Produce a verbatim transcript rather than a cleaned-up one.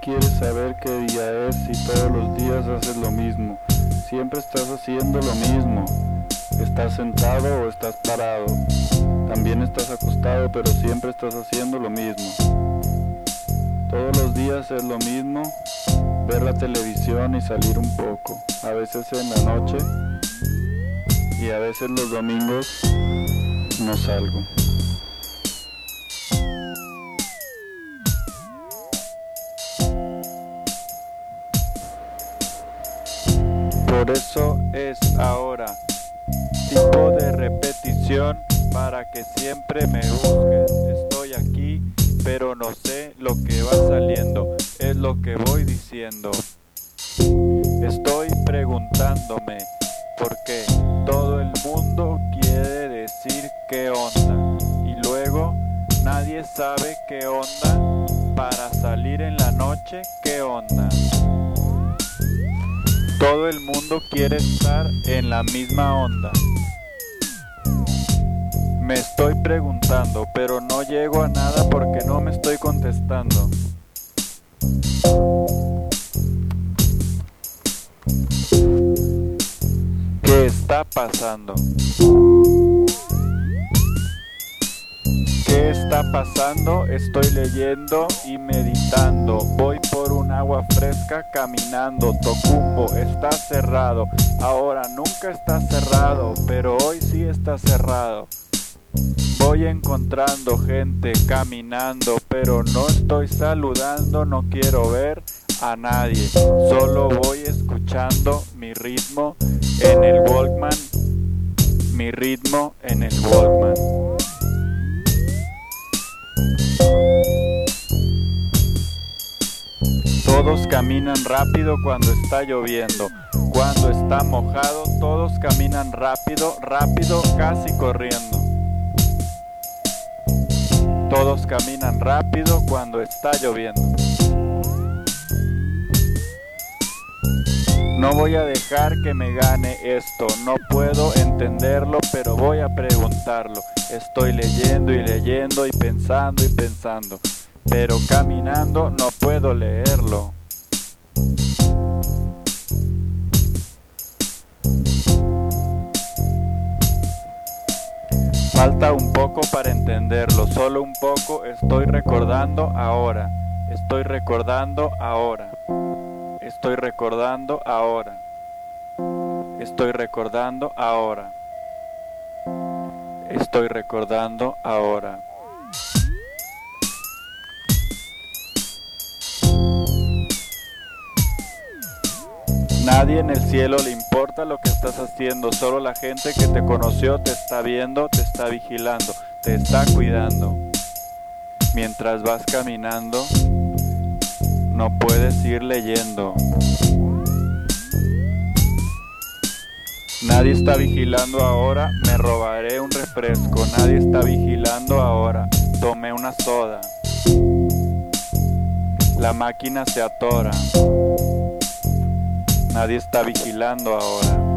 quieres saber qué día es si todos los días haces lo mismo? Siempre estás haciendo lo mismo. Estás sentado o estás parado. También estás acostado, pero siempre estás haciendo lo mismo. Todos los días es lo mismo. Ver la televisión y salir un poco. A veces en la noche y a veces los domingos no salgo. Por eso es ahora, tipo de repetición para que siempre me busques. Estoy aquí, pero no sé lo que va saliendo, es lo que voy diciendo. Estoy preguntándome, porque todo el mundo quiere decir qué onda, y luego nadie sabe qué onda para salir en la noche, qué onda. Todo el mundo quiere estar en la misma onda. Me estoy preguntando, pero no llego a nada porque no me estoy contestando. ¿Qué está pasando? ¿Qué está pasando? Estoy leyendo y meditando. Voy por un agua fresca caminando. Tocumbo está cerrado. Ahora nunca está cerrado, pero hoy sí está cerrado. Voy encontrando gente caminando, pero no estoy saludando, no quiero ver a nadie. Solo voy escuchando mi ritmo en el Walkman. Mi ritmo en el Walkman. Todos caminan rápido cuando está lloviendo. Cuando está mojado, todos caminan rápido, rápido, casi corriendo. Todos caminan rápido cuando está lloviendo. No voy a dejar que me gane esto. No puedo entenderlo, pero voy a preguntarlo. Estoy leyendo y leyendo y pensando y pensando, pero caminando no puedo leerlo. Falta un poco para entenderlo, solo un poco. Estoy recordando ahora, estoy recordando ahora, estoy recordando ahora, estoy recordando ahora, estoy recordando ahora. Nadie en el cielo le importa lo que estás haciendo, solo la gente que te conoció te está viendo, te está vigilando, te está cuidando. Mientras vas caminando, no puedes ir leyendo. Nadie está vigilando ahora, me robaré un refresco. Nadie está vigilando ahora, tomé una soda. La máquina se atora. Nadie está vigilando ahora.